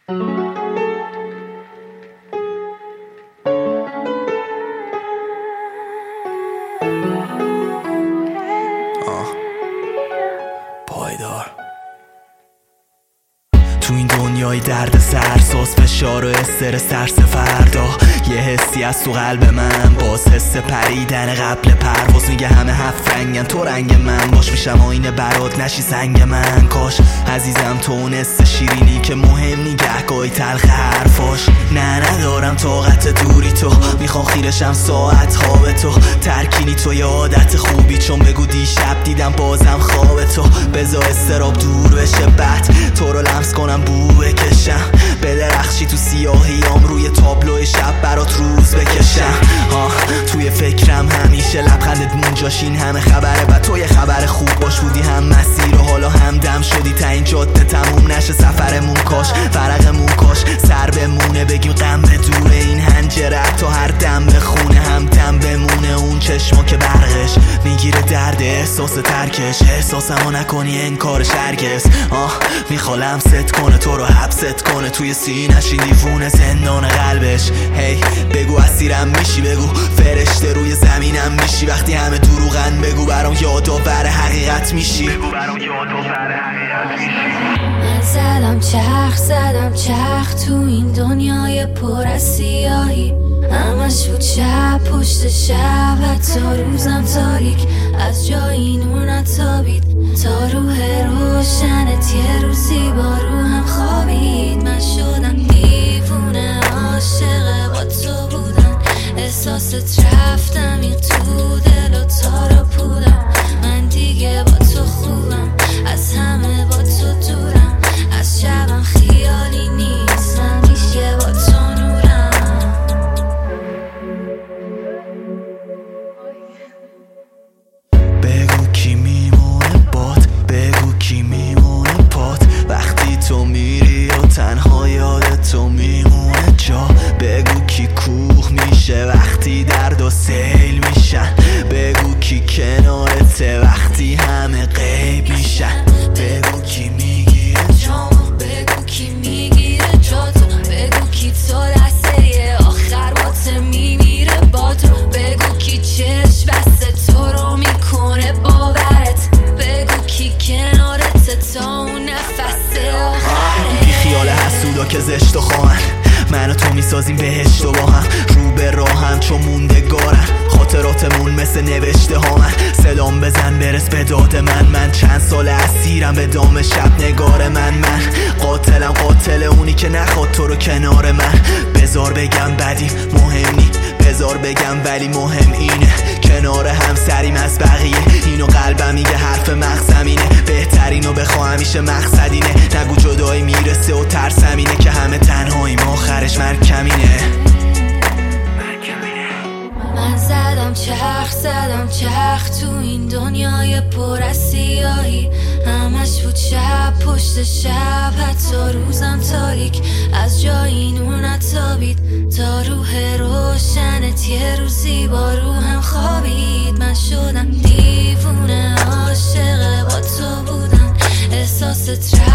پایدار تو این دنیای درد سر، ساز فشار و استرس فردا، یه حسی از تو قلب من، باز حس پریدن قبل پرواز. میگه همه هفت رنگن تو رنگ من باش، میشم آینه برات نشی سنگ من. کاش عزیزم تو اون حس شیرینی که مهم نی گهگاهی تلخ حرفاش. نه ندارم طاقت دوری تو، میخوام خیرشم ساعت ها به تو. ترکینی تو یه عادت خوبی، چون بگو دیشب دیدم بازم خواب تو. بذار استراب دور بشه، بعد تو رو لمس کنم بو بکشم، بدرخشی تو سیاهیام روی تابلو شب برات روز بکشم. توی فکرم همیشه لبخندت مونجاش، این همه خبره و تو یه خبر خوب باش. بودی هم مسیر و حالا هم دم شدی، تا این جاده تموم نشه سفرمون. کاش فرقمون کاش سر بمونه، بگیم غم به دوره این هنجره، تا هر دم بخونه هم دم بمونه. اون چشما که برقش میگیره درد احساس ترکش، احساسمو نکنی انکارش هرگز. میخوام ست کنه تو رو حبست کنه توی سینه‌ش، این دیوونه زندان قلبش. هی بگو اسیرم میشی، بگو فرشته روی زمینم میشی. وقتی همه دروغن بگو برام یادآور حقیقت میشی، بگو برام یادآور حقیقت میشی. من زدم چرخ تو این دنیای پر از سیاهی، همش بود شب پشت شب، حتی روزم تاریک از جایی نور نتابید. تا روح روشنت یه روزی با روحم خوابید. من شدم دیوونه عاشق با تو بودم، احساست رفتم این تو دل و تارا پودم. من دیگه با تو خوبم، از همه با تو دورم، از شبم خیالی نیست، همیشه با تو نورم. بگو کی میمونه باد، بگو کی میمونه پات، وقتی تو میری و تنها یاد تو میمونه جا. بگو کی کوه میشه وقتی درد و سیل میشن، بگو کی کنارته وقتی همه غیب میشن. بگو کی میگیره جامو، بگو کی میگیره جاتو، بگو کی تو لحظه آخر واسه میمیره باد رو. بگو کی چشم بسته تو رو میکنه باورت، بگو کی کنارت تا اون نفس آخرت. بی خیال حسودا که زشت و خواهن، من و تو میسازیم بهشت و با هم، رو به راهم چون موندگارن خاطراتمون مثل نوشته ها. من صدام بزن برس به داد من چند سال اسیرم به دام شب نگار من قاتلم، قاتل اونی که نخواد تو رو کنار من. بذار بگم بدیم مهم نی، بذار بگم ولی مهم اینه کنار هم سریم از بقیه. اینو قلبم میگه حرف مغزمینه، بهترینو بخوا همیشه مقصدینه. نگو جدایی میرسه و ترسمینه که همه تنهاییم آخرش مرگ کمینه. من زدم چرخ تو این دنیای پر از سیاهی، همش بود شب پشت شب، حتی روزم تاریک از جایی نور نتابید. تا روح روشنت یه روزی با روحم خوابید. من شدم دیوونه عاشق با تو بودم، احساست